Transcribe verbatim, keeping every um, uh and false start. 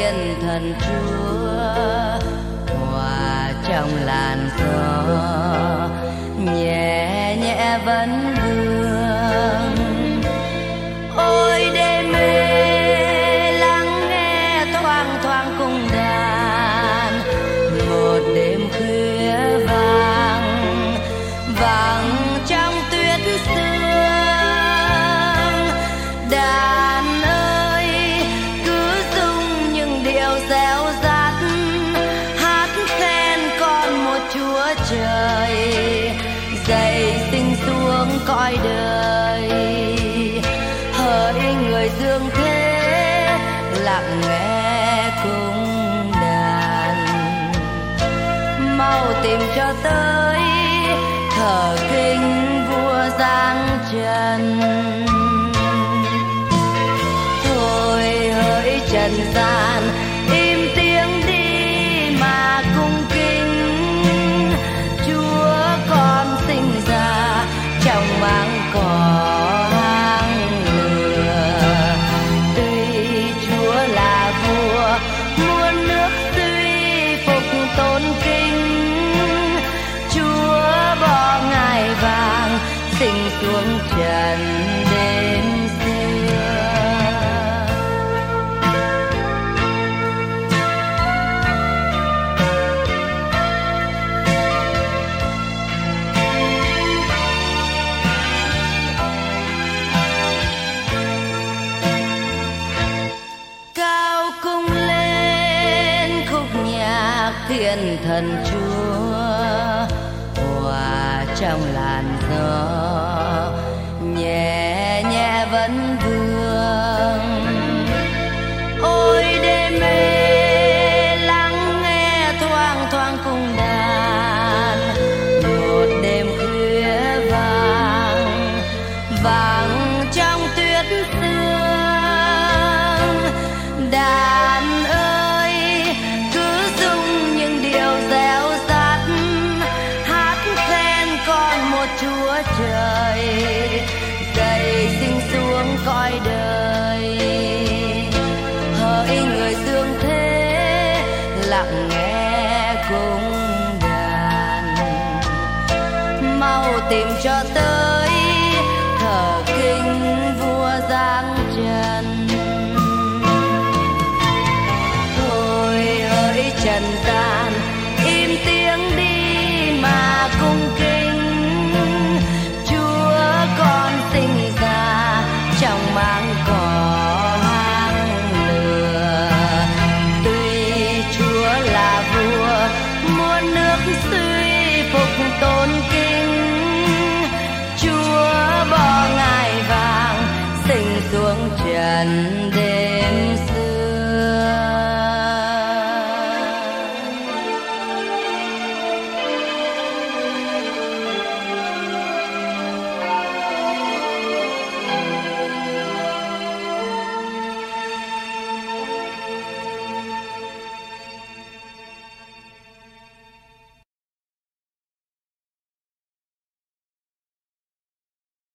thiên thần Chúa hòa trong làn gió nhẹ nhẹ vấn vương. Ôi đêm mê lắng nghe thoang thoảng cung đàn, một đêm khuya vàng vàng trong tuyết sương. Đàn ơi cứ rung những điệu réo rắt, hát khen con một Chúa Trời dậy sinh xuống cõi đời. Hỡi người dương thế lặng nghe cung đàn, mau tìm cho tới thờ kinh vua giáng trần. Thôi hỡi trần gian im tiếng đi mà cung kính, Chúa con sinh ra trong máng cỏ hang lửa. Tuy Chúa là vua muôn nước suy phục tôn kính, Chúa bỏ ngai vàng sinh xuống trần đêm xưa. Cao cung lên khúc nhạc thiên thần Chúa hòa trong làn gió nhẹ nhẹ vấn vương. Ôi đêm mê lắng nghe thoang thoảng cung đàn, một đêm khuya vàng vàng trong tuyết sương. Đàn ơi cứ rung những điệu réo rắt, hát khen con một Chúa Trời dậy sinh xuống cõi đời. Hỡi người dương thế lặng nghe cung đàn, mau tìm cho tới thờ kinh vua giáng trần. Thôi hỡi trần gian im tiếng đi mà cung kính, Chúa con sinh ra trong máng cỏ hang lửa. Tuy Chúa là vua muôn nước suy phục tôn kính, Chúa bỏ ngai vàng sinh xuống trần đêm.